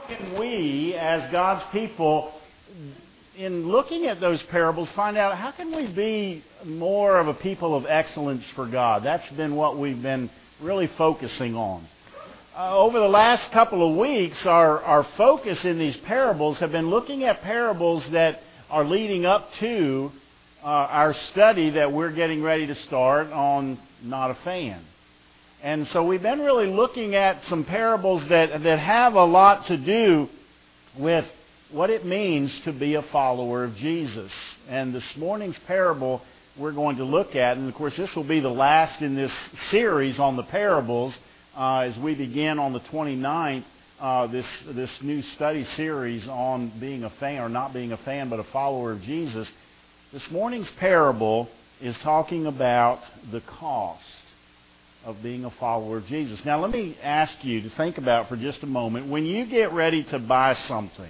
can we, as God's people, in looking at those parables, find out how can we be more of a people of excellence for God? That's been what we've been really focusing on. Over the last couple of weeks, our focus in these parables have been looking at parables that are leading up to our study that we're getting ready to start on Not a Fan. And so we've been really looking at some parables that have a lot to do with what it means to be a follower of Jesus. And this morning's parable we're going to look at, and of course this will be the last in this series on the parables as we begin on the 29th, this new study series on being a fan, or not being a fan, but a follower of Jesus. This morning's parable is talking about the cost of being a follower of Jesus. Now let me ask you to think about for just a moment, when you get ready to buy something,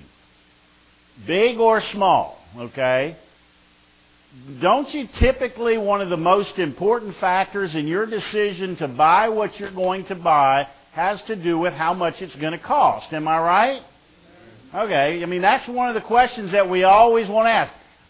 big or small, okay? Don't you typically, one of the most important factors in your decision to buy what you're going to buy has to do with how much it's going to cost. Am I right? Okay, I mean, that's one of the questions that we always want to ask.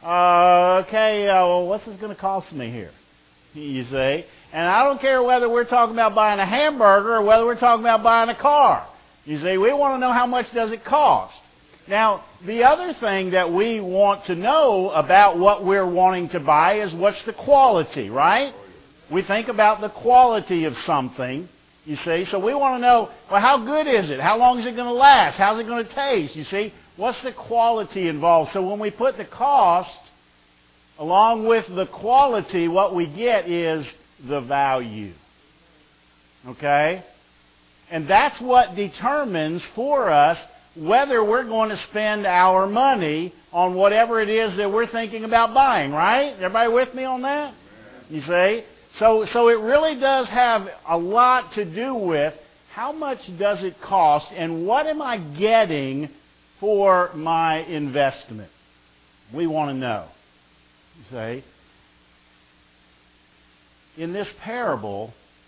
Well, what's this going to cost me here? You see? And I don't care whether we're talking about buying a hamburger or whether we're talking about buying a car. You see, we want to know how much does it cost. Now, the other thing that we want to know about what we're wanting to buy is what's the quality, right? We think about the quality of something, you see. So we want to know, well, how good is it? How long is it going to last? How's it going to taste? You see, what's the quality involved? So when we put the cost along with the quality, what we get is the value. Okay? And that's what determines for us whether we're going to spend our money on whatever it is that we're thinking about buying, right? Everybody with me on that? You see? So it really does have a lot to do with how much does it cost and what am I getting for my investment? We want to know. You see? In this parable,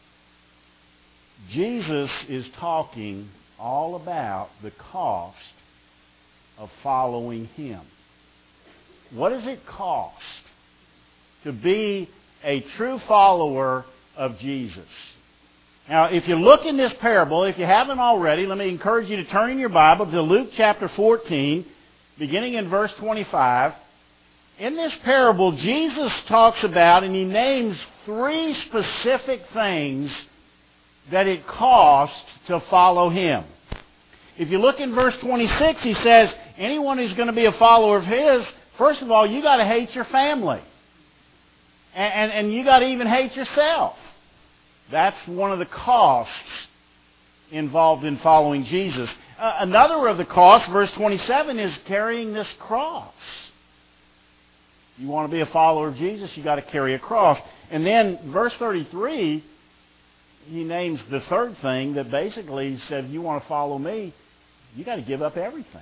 Jesus is talking all about the cost of following Him. What does it cost to be a true follower of Jesus? Now, if you look in this parable, if you haven't already, let me encourage you to turn in your Bible to Luke chapter 14, beginning in verse 25. In this parable, Jesus talks about, and He names 3 specific things that it costs to follow Him. If you look in verse 26, He says, anyone who's going to be a follower of His, first of all, you got to hate your family. And you got to even hate yourself. That's one of the costs involved in following Jesus. Another of the costs, verse 27, is carrying this cross. You want to be a follower of Jesus, you got to carry a cross. And then verse 33, He names the third thing that basically He said, if you want to follow me, you got to give up everything.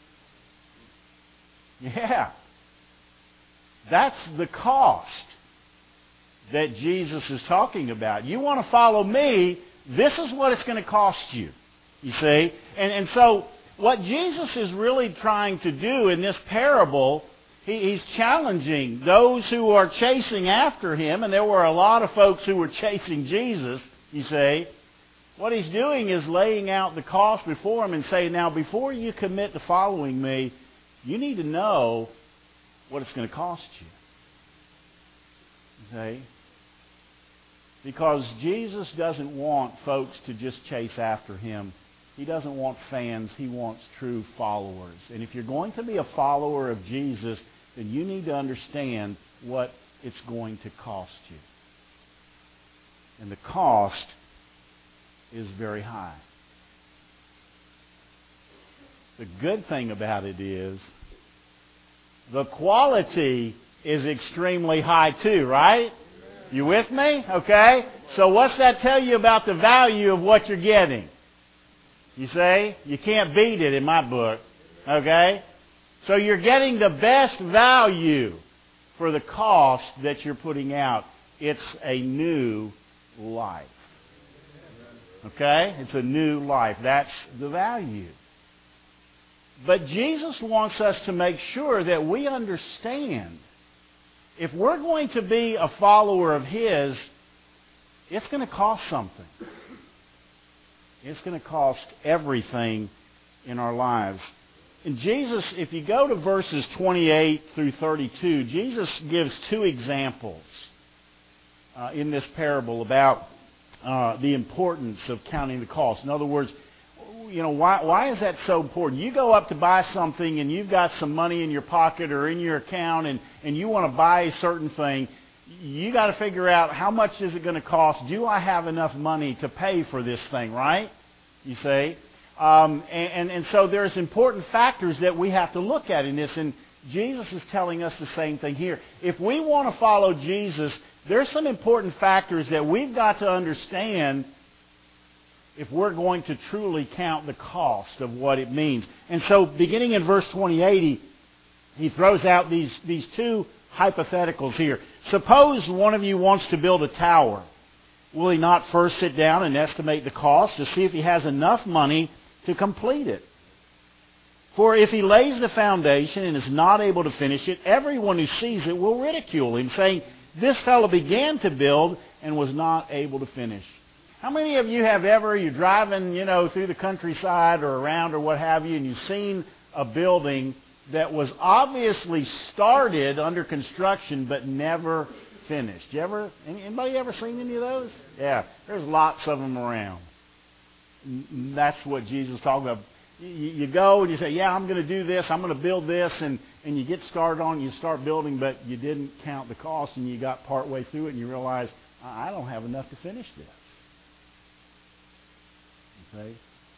Yeah. That's the cost that Jesus is talking about. You want to follow me, this is what it's going to cost you. You see? And so what Jesus is really trying to do in this parable, He's challenging those who are chasing after Him, and there were a lot of folks who were chasing Jesus, you see. What He's doing is laying out the cost before them and saying, now, before you commit to following me, you need to know what it's going to cost you. You see? Because Jesus doesn't want folks to just chase after Him. He doesn't want fans. He wants true followers. And if you're going to be a follower of Jesus, then you need to understand what it's going to cost you. And the cost is very high. The good thing about it is the quality is extremely high too, right? You with me? Okay? So what's that tell you about the value of what you're getting? You say? You can't beat it in my book. Okay? So you're getting the best value for the cost that you're putting out. It's a new life. Okay? It's a new life. That's the value. But Jesus wants us to make sure that we understand if we're going to be a follower of His, it's going to cost something. It's going to cost everything in our lives. And Jesus, if you go to verses 28 through 32, Jesus gives two examples in this parable about the importance of counting the cost. In other words, why is that so important? You go up to buy something and you've got some money in your pocket or in your account and you want to buy a certain thing. You got to figure out how much is it going to cost. Do I have enough money to pay for this thing, right? You see? And so there's important factors that we have to look at in this. And Jesus is telling us the same thing here. If we want to follow Jesus, there's some important factors that we've got to understand if we're going to truly count the cost of what it means. And so beginning in verse 28, he throws out these two hypotheticals here. Suppose one of you wants to build a tower. Will he not first sit down and estimate the cost to see if he has enough money to complete it? For if he lays the foundation and is not able to finish it, everyone who sees it will ridicule him, saying, "This fellow began to build and was not able to finish." How many of you have ever, you're driving, through the countryside or around or what have you, and you've seen a building that was obviously started under construction but never finished? Anybody ever seen any of those? Yeah, there's lots of them around. That's what Jesus is talking about. You go and you say, yeah, I'm going to do this, I'm going to build this, and you get started on it, you start building, but you didn't count the cost, and you got partway through it, and you realize, I don't have enough to finish this. See?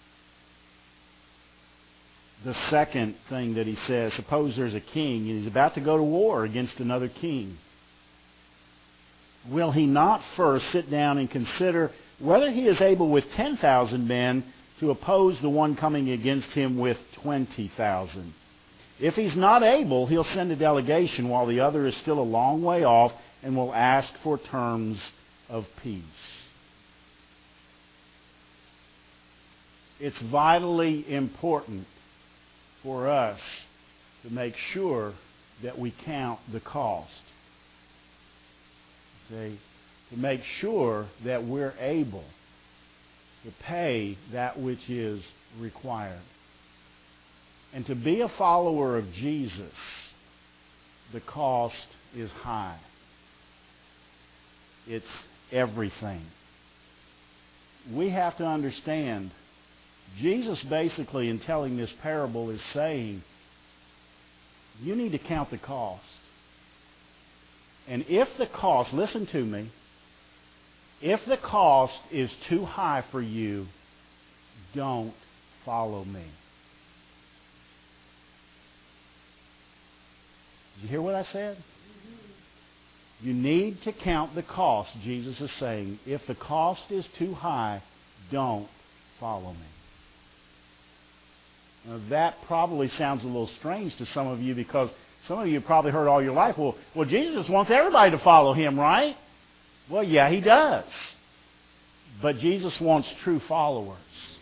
The second thing that he says, suppose there's a king and he's about to go to war against another king. Will he not first sit down and consider whether he is able with 10,000 men to oppose the one coming against him with 20,000? If he's not able, he'll send a delegation while the other is still a long way off and will ask for terms of peace. It's vitally important for us to make sure that we count the cost. See? To make sure that we're able to pay that which is required. And to be a follower of Jesus, the cost is high. It's everything. We have to understand, Jesus basically in telling this parable is saying, you need to count the cost. And if the cost, listen to me, if the cost is too high for you, don't follow me. Did you hear what I said? You need to count the cost, Jesus is saying. If the cost is too high, don't follow me. Now, that probably sounds a little strange to some of you because some of you have probably heard all your life, well, Jesus wants everybody to follow him, right? Well, yeah, he does. But Jesus wants true followers.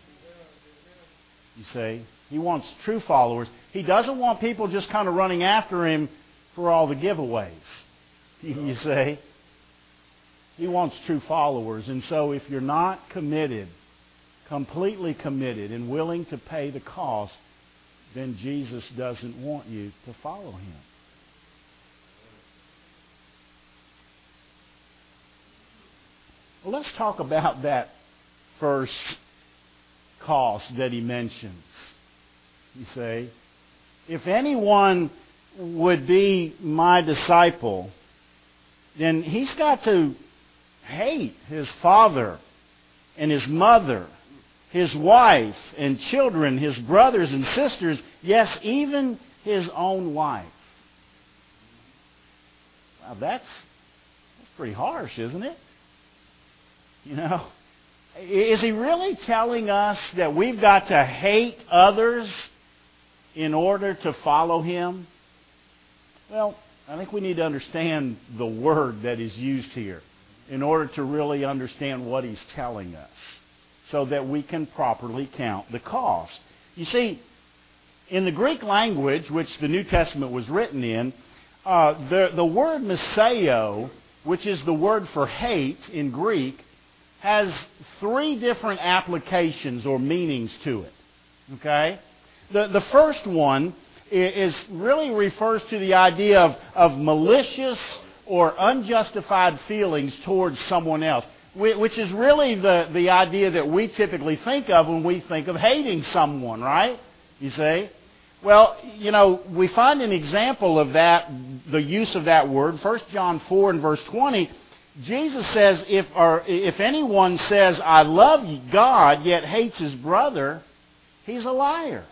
You see? He wants true followers. He doesn't want people just kind of running after him for all the giveaways. You see? He wants true followers. And so if you're not committed, completely committed and willing to pay the cost, then Jesus doesn't want you to follow him. Well, let's talk about that first cost that he mentions. You see, if anyone would be my disciple, then he's got to hate his father and his mother, his wife and children, his brothers and sisters, yes, even his own wife. Wow, that's pretty harsh, isn't it? You know, is he really telling us that we've got to hate others in order to follow him? Well, I think we need to understand the word that is used here in order to really understand what he's telling us so that we can properly count the cost. You see, In the Greek language, which the New Testament was written in, the word miseo, which is the word for hate in Greek, has three different applications or meanings to it. Okay? The first one is really refers to the idea of malicious or unjustified feelings towards someone else, which is really the idea that we typically think of when we think of hating someone, right? You see? Well, we find an example of that, the use of that word, 1 John 4 and verse 20. Jesus says, if anyone says, I love God, yet hates his brother, he's a liar.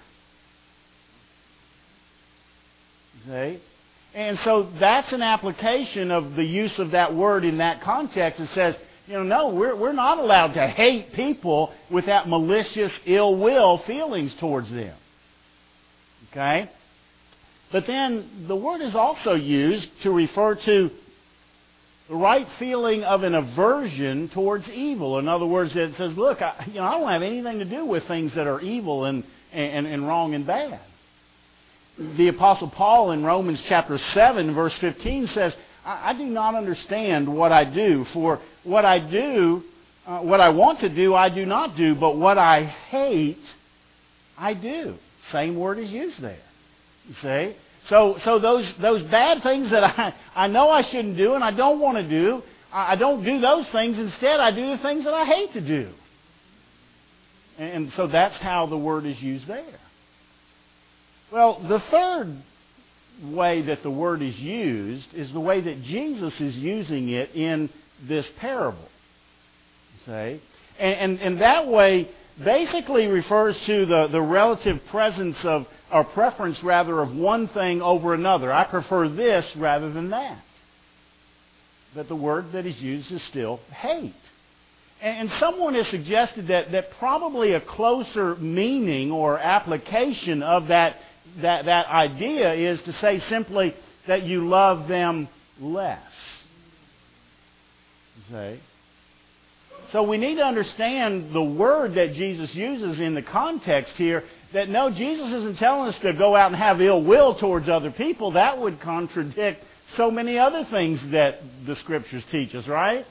You see? And so that's an application of the use of that word in that context. It says, no, we're not allowed to hate people with that malicious, ill will feelings towards them. Okay? But then the word is also used to refer to the right feeling of an aversion towards evil. In other words, it says, look, I don't have anything to do with things that are evil and wrong and bad. The Apostle Paul in Romans chapter 7, verse 15 says, I do not understand what I do, for what I want to do, I do not do, but what I hate, I do. Same word is used there. You see? So those bad things that I know I shouldn't do and I don't want to do, I don't do those things. Instead, I do the things that I hate to do. And so that's how the word is used there. Well, the third way that the word is used is the way that Jesus is using it in this parable. See? And that way basically refers to the relative presence of, or preference rather, of one thing over another. I prefer this rather than that. But the word that is used is still hate. And someone has suggested that probably a closer meaning or application of that idea is to say simply that you love them less. You see? So we need to understand the word that Jesus uses in the context here, that no, Jesus isn't telling us to go out and have ill will towards other people. That would contradict so many other things that the Scriptures teach us, right?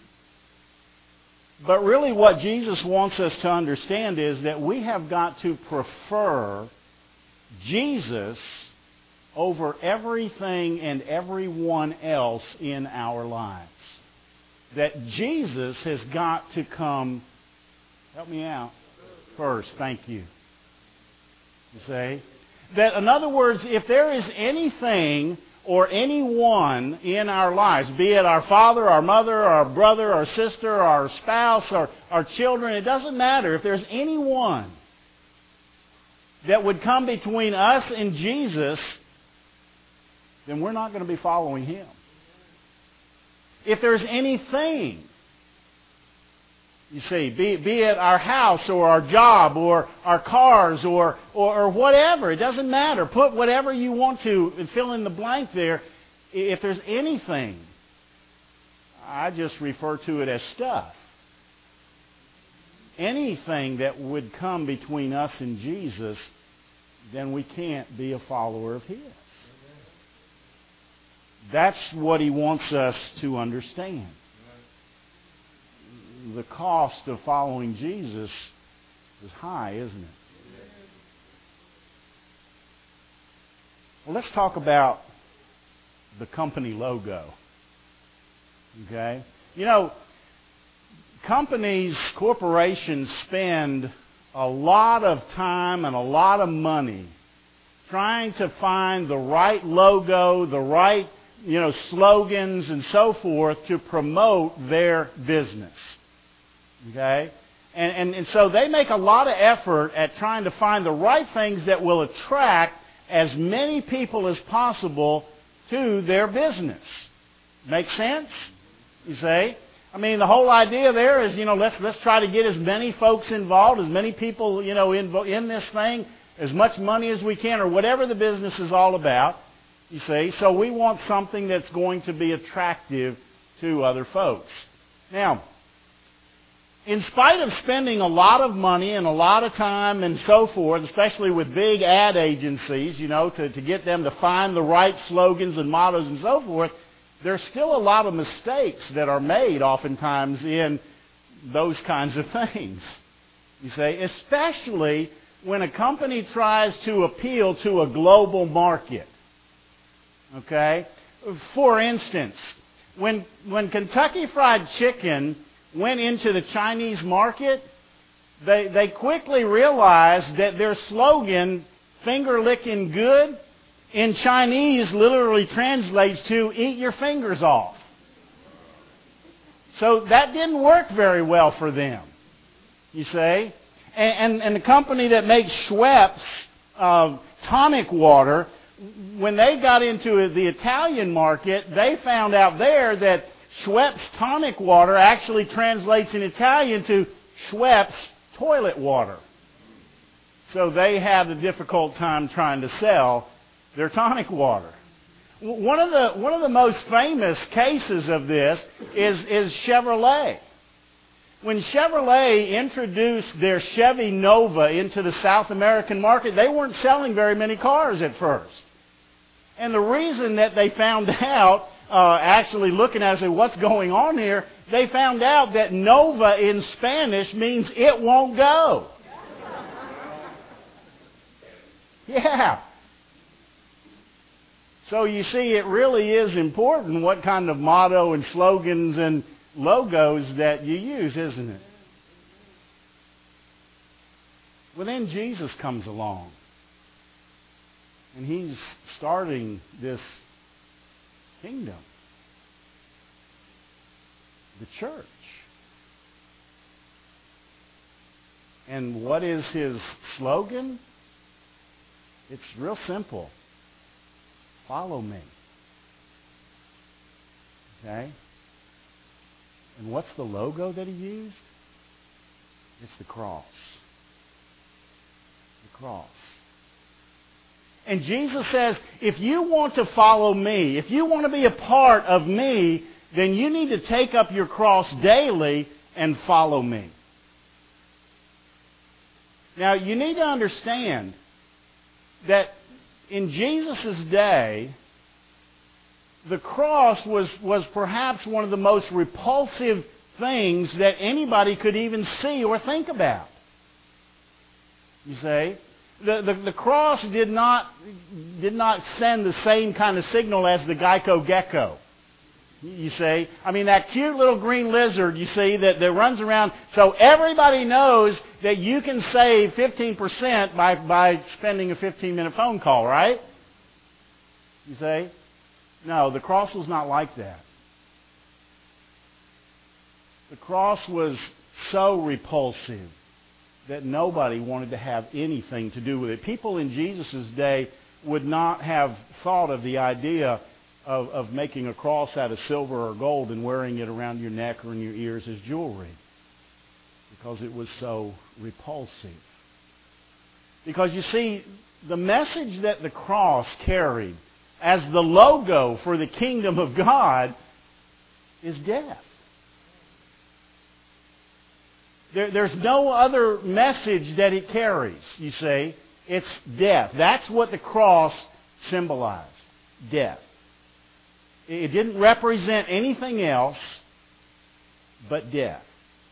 But really what Jesus wants us to understand is that we have got to prefer Jesus over everything and everyone else in our lives. That Jesus has got to come, help me out, first. Thank you. You see? That, in other words, if there is anything or anyone in our lives, be it our father, our mother, our brother, our sister, our spouse, our children, it doesn't matter. If there's anyone that would come between us and Jesus, then we're not going to be following Him. If there's anything, you see, be it our house or our job or our cars or whatever, it doesn't matter. Put whatever you want to and fill in the blank there. If there's anything, I just refer to it as stuff. Anything that would come between us and Jesus, then we can't be a follower of His. That's what He wants us to understand. The cost of following Jesus is high, isn't it? Well, let's talk about the company logo. Okay? Companies, corporations spend a lot of time and a lot of money trying to find the right logo, the right slogans and so forth to promote their business. Okay? And so they make a lot of effort at trying to find the right things that will attract as many people as possible to their business. Make sense? You see? I mean, the whole idea there is, let's try to get as many folks involved, as many people, in this thing, as much money as we can, or whatever the business is all about. You see? So we want something that's going to be attractive to other folks. Now, in spite of spending a lot of money and a lot of time and so forth, especially with big ad agencies, to get them to find the right slogans and mottos and so forth, there's still a lot of mistakes that are made oftentimes in those kinds of things. You say, especially when a company tries to appeal to a global market. Okay? For instance, when Kentucky Fried Chicken went into the Chinese market, they quickly realized that their slogan, finger licking good, in Chinese literally translates to eat your fingers off. So that didn't work very well for them, you see. And the company that makes Schweppes tonic water, when they got into the Italian market, they found out there that Schweppes tonic water actually translates in Italian to Schweppes toilet water. So they had a difficult time trying to sell their tonic water. One of the most famous cases of this is Chevrolet. When Chevrolet introduced their Chevy Nova into the South American market, they weren't selling very many cars at first. And the reason that they found out, actually looking at it, what's going on here, they found out that Nova in Spanish means it won't go. Yeah. So you see, it really is important what kind of motto and slogans and logos that you use, isn't it? Well, then Jesus comes along. And he's starting this kingdom. The church. And what is his slogan? It's real simple. Follow me. Okay? And what's the logo that he used? It's the cross. The cross. And Jesus says, if you want to follow me, if you want to be a part of me, then you need to take up your cross daily and follow me. Now, you need to understand that in Jesus' day, the cross was perhaps one of the most repulsive things that anybody could even see or think about. You see? The cross did not send the same kind of signal as the Geico Gecko. You see? I mean, that cute little green lizard, you see, that runs around. So everybody knows that you can save 15% by spending a 15-minute phone call, right? You see? No, the cross was not like that. The cross was so repulsive that nobody wanted to have anything to do with it. People in Jesus' day would not have thought of the idea of making a cross out of silver or gold and wearing it around your neck or in your ears as jewelry, because it was so repulsive. Because you see, the message that the cross carried as the logo for the kingdom of God is death. There's no other message that it carries, you see. It's death. That's what the cross symbolized. Death. It didn't represent anything else but death.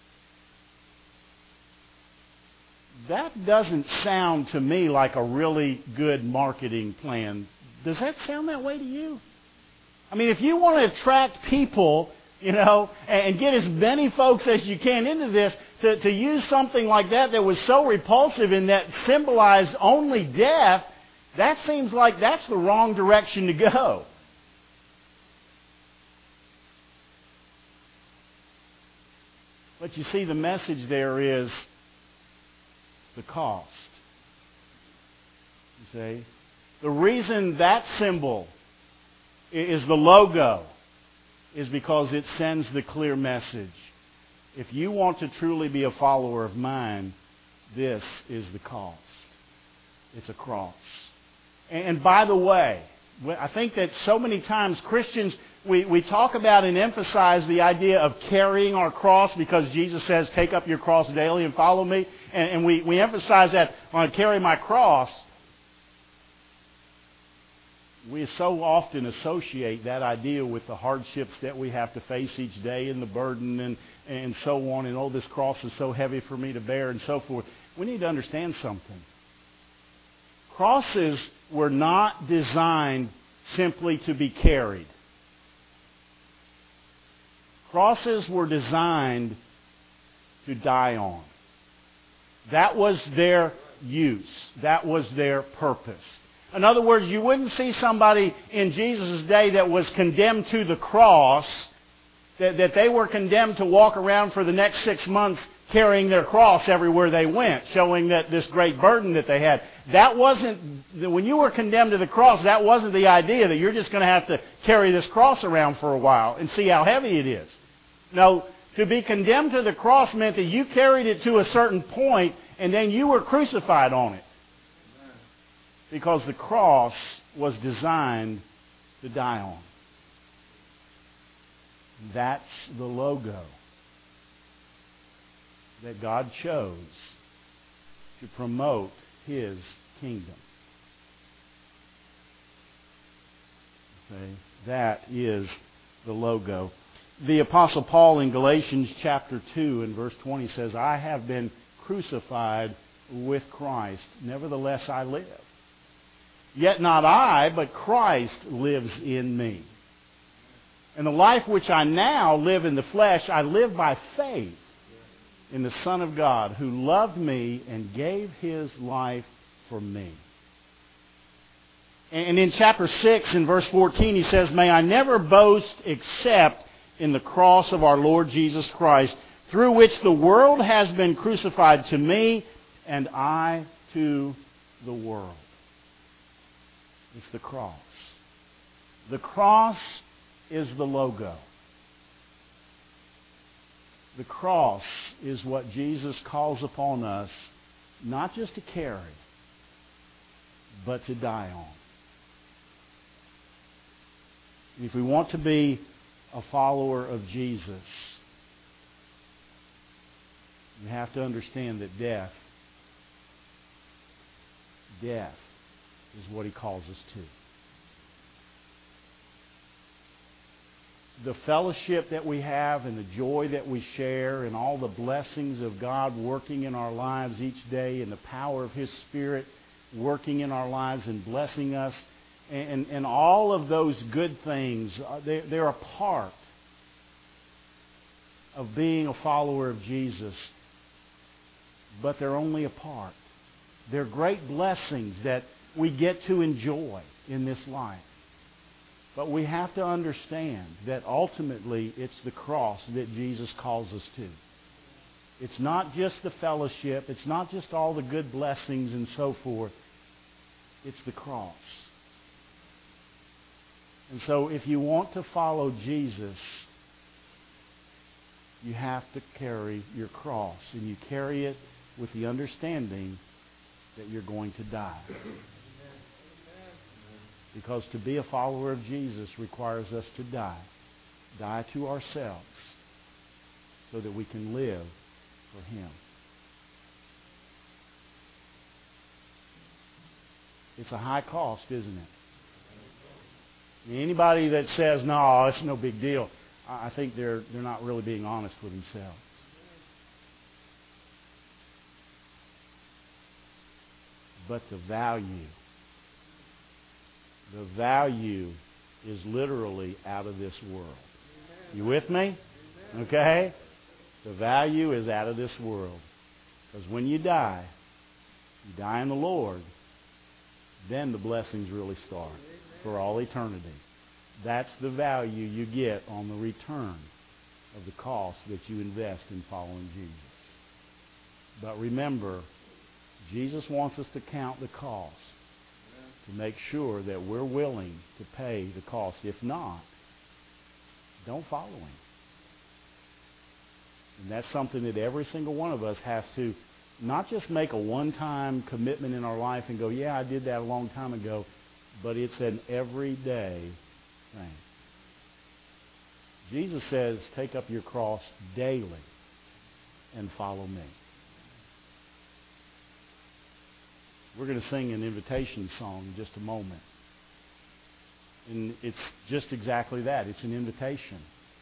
That doesn't sound to me like a really good marketing plan. Does that sound that way to you? I mean, if you want to attract people, and get as many folks as you can into this, to use something like that was so repulsive and that symbolized only death, that seems like that's the wrong direction to go. But you see, the message there is the cost. You see? The reason that symbol is the logo is because it sends the clear message. If you want to truly be a follower of mine, this is the cost. It's a cross. And by the way, I think that so many times Christians we talk about and emphasize the idea of carrying our cross because Jesus says, take up your cross daily and follow me. And we emphasize that when I carry my cross, we so often associate that idea with the hardships that we have to face each day and the burden and so on. And, oh, this cross is so heavy for me to bear and so forth. We need to understand something. Crosses were not designed simply to be carried. Crosses were designed to die on. That was their use. That was their purpose. In other words, you wouldn't see somebody in Jesus' day that was condemned to the cross, that they were condemned to walk around for the next 6 months carrying their cross everywhere they went, showing that this great burden that they had. That wasn't, when you were condemned to the cross, that wasn't the idea that you're just going to have to carry this cross around for a while and see how heavy it is. No, to be condemned to the cross meant that you carried it to a certain point and then you were crucified on it. Because the cross was designed to die on. That's the logo that God chose to promote His kingdom. Okay, that is the logo. The Apostle Paul in Galatians chapter 2 and verse 20 says, I have been crucified with Christ. Nevertheless I live. Yet not I, but Christ lives in me. And the life which I now live in the flesh, I live by faith in the Son of God, who loved me and gave His life for me. And in chapter 6 and verse 14, he says, May I never boast except in the cross of our Lord Jesus Christ, through which the world has been crucified to me, and I to the world. It's the cross. The cross is the logo. The cross is what Jesus calls upon us not just to carry, but to die on. If we want to be a follower of Jesus, you have to understand that death is what He calls us to. The fellowship that we have and the joy that we share and all the blessings of God working in our lives each day and the power of His Spirit working in our lives and blessing us and all of those good things, they're a part of being a follower of Jesus, but they're only a part. They're great blessings that we get to enjoy in this life. But we have to understand that ultimately it's the cross that Jesus calls us to. It's not just the fellowship. It's not just all the good blessings and so forth. It's the cross. And so if you want to follow Jesus, you have to carry your cross. And you carry it with the understanding that you're going to die. Because to be a follower of Jesus requires us to die. Die to ourselves so that we can live for Him. It's a high cost, isn't it? Anybody that says, no, it's no big deal, I think they're not really being honest with themselves. But the value is literally out of this world. You with me? Okay? The value is out of this world. Because when you die in the Lord, then the blessings really start for all eternity. That's the value you get on the return of the cost that you invest in following Jesus. But remember, Jesus wants us to count the cost to make sure that we're willing to pay the cost. If not, don't follow Him. And that's something that every single one of us has to not just make a one-time commitment in our life and go, yeah, I did that a long time ago, but it's an everyday thing. Jesus says, take up your cross daily and follow me. We're going to sing an invitation song in just a moment. And it's just exactly that. It's an invitation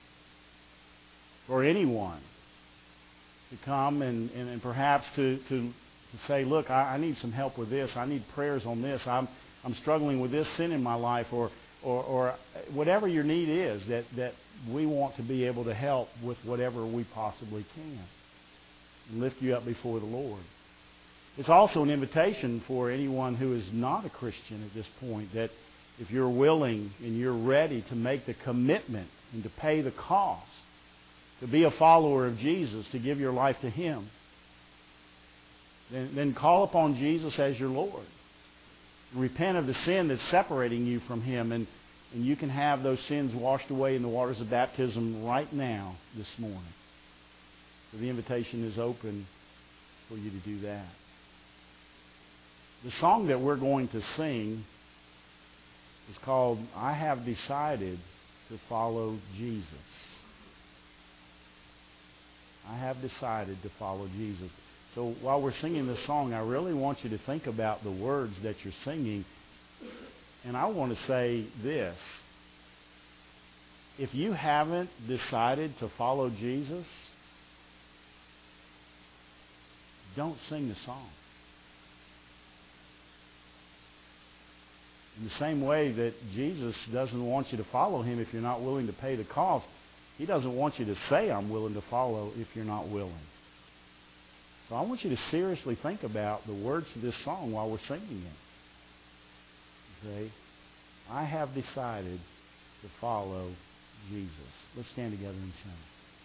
for anyone to come and perhaps to say, look, I need some help with this. I need prayers on this. I'm struggling with this sin in my life, or whatever your need is, that we want to be able to help with whatever we possibly can and lift you up before the Lord. It's also an invitation for anyone who is not a Christian at this point, that if you're willing and you're ready to make the commitment and to pay the cost, to be a follower of Jesus, to give your life to Him, then call upon Jesus as your Lord. Repent of the sin that's separating you from Him, and you can have those sins washed away in the waters of baptism right now, this morning. So the invitation is open for you to do that. The song that we're going to sing is called, I Have Decided to Follow Jesus. I have decided to follow Jesus. So while we're singing this song, I really want you to think about the words that you're singing. And I want to say this. If you haven't decided to follow Jesus, don't sing the song. In the same way that Jesus doesn't want you to follow Him if you're not willing to pay the cost, He doesn't want you to say, I'm willing to follow, if you're not willing. So I want you to seriously think about the words of this song while we're singing it. Okay? I have decided to follow Jesus. Let's stand together and sing.